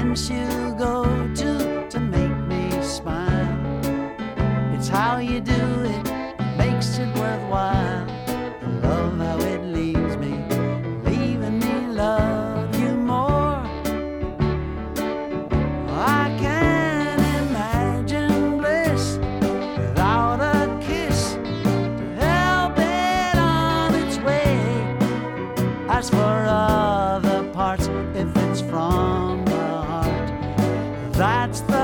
lengths you go to make me smile. It's how you do it makes it worthwhile. I love how it leaves me, leaving me love you more. I can't imagine bliss without a kiss to help it on its way. As for other parts, if it's from the heart, that's the